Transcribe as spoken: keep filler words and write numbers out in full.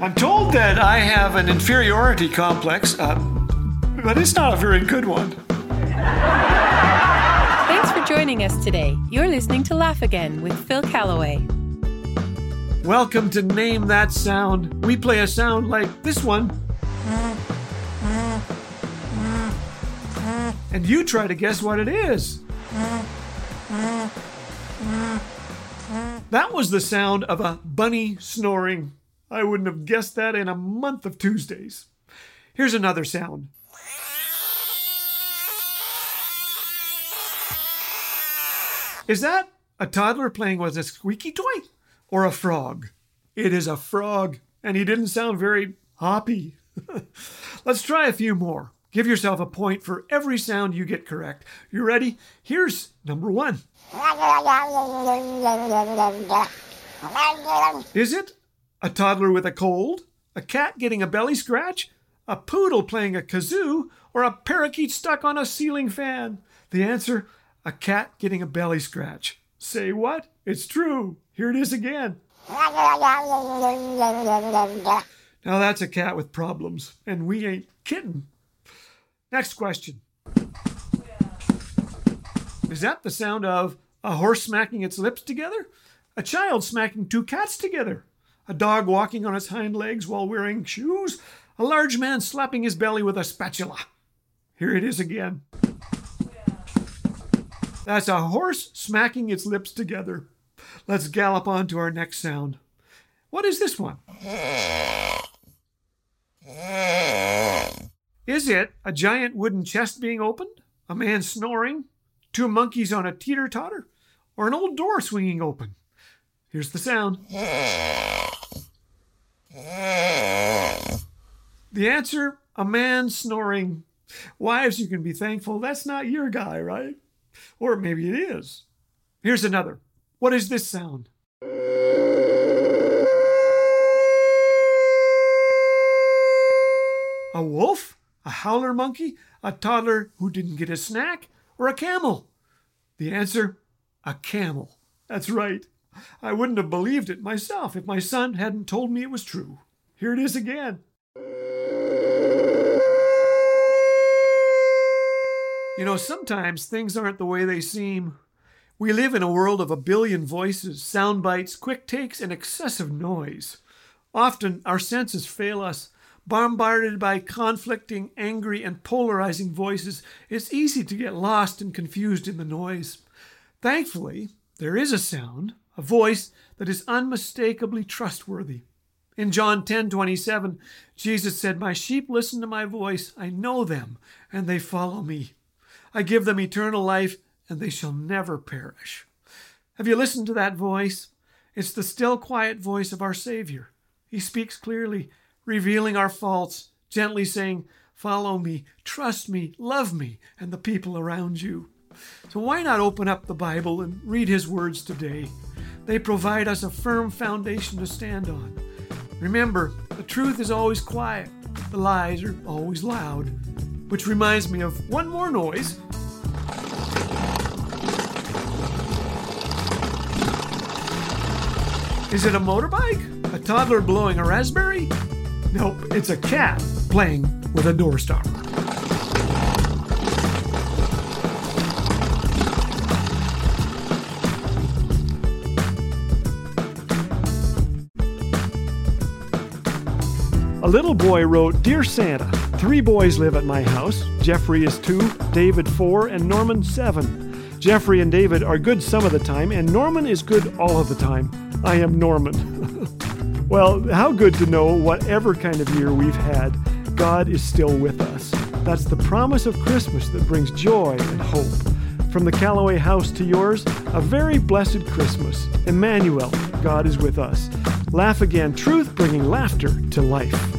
I'm told that I have an inferiority complex, uh, but it's not a very good one. Thanks for joining us today. You're listening to Laugh Again with Phil Callaway. Welcome to Name That Sound. We play a sound like this one. And you try to guess what it is. That was the sound of a bunny snoring. I wouldn't have guessed that in a month of Tuesdays. Here's another sound. Is that a toddler playing with a squeaky toy or a frog? It is a frog, and he didn't sound very hoppy. Let's try a few more. Give yourself a point for every sound you get correct. You ready? Here's number one. Is it a toddler with a cold, a cat getting a belly scratch, a poodle playing a kazoo, or a parakeet stuck on a ceiling fan? The answer, a cat getting a belly scratch. Say what? It's true. Here it is again. Now that's a cat with problems, and we ain't kidding. Next question. Is that the sound of a horse smacking its lips together? A child smacking two cats together? A dog walking on its hind legs while wearing shoes? A large man slapping his belly with a spatula? Here it is again. That's a horse smacking its lips together. Let's gallop on to our next sound. What is this one? Is it a giant wooden chest being opened? A man snoring? Two monkeys on a teeter-totter? Or an old door swinging open? Here's the sound. The answer, a man snoring. Wives, you can be thankful that's not your guy, right? Or maybe it is. Here's another. What is this sound? A wolf? A howler monkey? A toddler who didn't get a snack? Or a camel? The answer, a camel. That's right. I wouldn't have believed it myself if my son hadn't told me it was true. Here it is again. You know, sometimes things aren't the way they seem. We live in a world of a billion voices, sound bites, quick takes, and excessive noise. Often our senses fail us. Bombarded by conflicting, angry, and polarizing voices, it's easy to get lost and confused in the noise. Thankfully, there is a sound, a voice that is unmistakably trustworthy. In John ten twenty-seven, Jesus said, "My sheep listen to my voice. I know them, and they follow me. I give them eternal life, and they shall never perish." Have you listened to that voice? It's the still, quiet voice of our Savior. He speaks clearly, revealing our faults, gently saying, "Follow me, trust me, love me, and the people around you." So why not open up the Bible and read His words today? They provide us a firm foundation to stand on. Remember, the truth is always quiet. The lies are always loud. Which reminds me of one more noise. Is it a motorbike? A toddler blowing a raspberry? Nope, it's a cat playing with a door stopper. A little boy wrote, "Dear Santa, three boys live at my house. Jeffrey is two, David four, and Norman seven. Jeffrey and David are good some of the time, and Norman is good all of the time. I am Norman." Well, how good to know whatever kind of year we've had, God is still with us. That's the promise of Christmas that brings joy and hope. From the Callaway house to yours, a very blessed Christmas. Emmanuel, God is with us. Laugh Again, truth bringing laughter to life.